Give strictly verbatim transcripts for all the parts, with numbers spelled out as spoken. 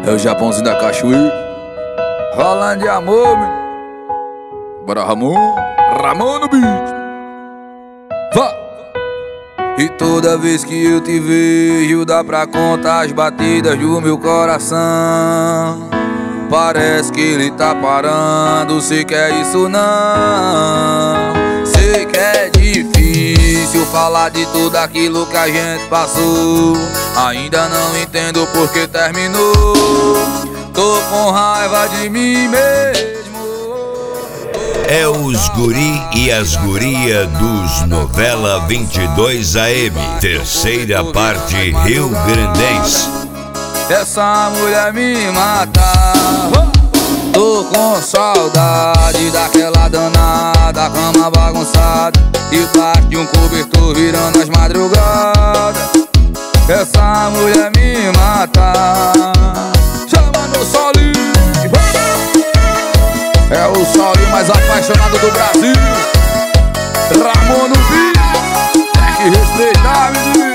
É o Japãozinho da cachoeira, rolando de amor, meu. Bora, Ramon, Ramon no beat. Vá! E toda vez que eu te vejo, dá pra contar as batidas do meu coração. Parece que ele tá parando, sei que é isso não. Sei que é difícil falar de tudo aquilo que a gente passou. Ainda não entendo por que terminou. Tô com raiva de mim mesmo. É os guri e as guria dos Novela vinte e dois A M, terceira parte Rio Grandense. Essa mulher me mata. Tô com saudade daquela danada, cama bagunçada e parte de um cobertor virando as madrugadas. Essa mulher me mata. Chama no Solinho. É o Solinho mais apaixonado do Brasil. Ramon no beat. Tem que respeitar, menino.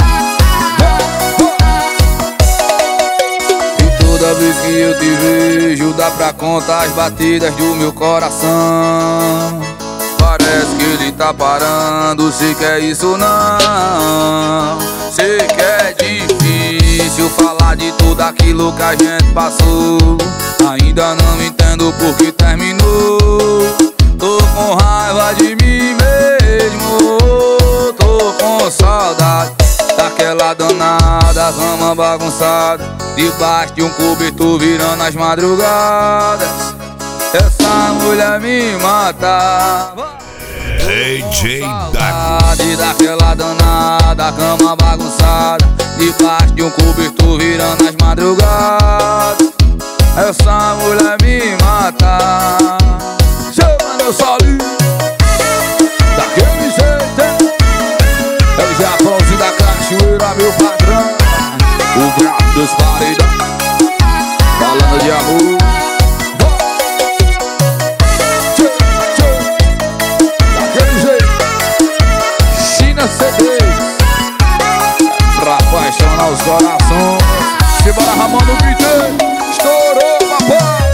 Toda vez que eu te vejo, dá pra contar as batidas do meu coração. Parece que ele tá parando, sei que é isso não. Sei que é difícil falar de tudo aquilo que a gente passou. Ainda não entendo por que terminou. Tô com raiva de mim mesmo. Tô com saudade daquela danada, cama bagunçada, debaixo de um cobertor virando as madrugadas. Essa mulher me mata. D J Saudade daquela danada, cama bagunçada, debaixo de um cobertor virando as madrugadas. Essa mulher me mata. Chama no Solinho. Daquele jeito. É o Japãozinho da cachoeira, meu patrão. O brabo dos paredão, falando de amor. Tchê, tchê. Daquele jeito. China C Ds, pra apaixonar os corações. Se bora, Ramon no beat. Estourou, papai.